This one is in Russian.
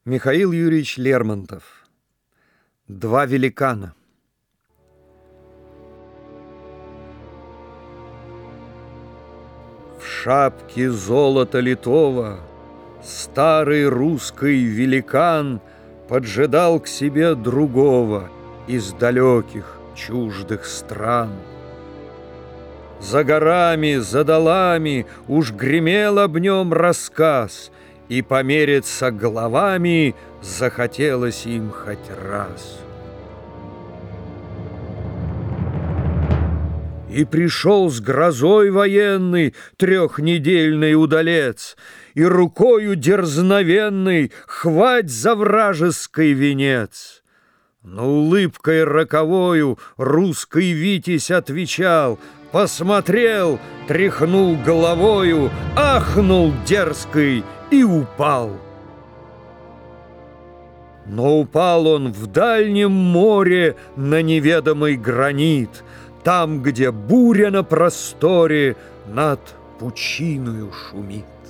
Михаил Юрьевич Лермонтов. Два великана. В шапке золота литого старый русский великан поджидал к себе другого из далеких чуждых стран. За горами, за долами уж гремел об нем рассказ, и помериться головами захотелось им хоть раз. И пришел с грозой военный трехнедельный удалец, и рукою дерзновенной хвать за вражеский венец. Но улыбкой роковою русский витязь отвечал, посмотрел, тряхнул головою, ахнул дерзкий и упал. Но упал он в дальнем море на неведомый гранит, там, где буря на просторе над пучиною шумит.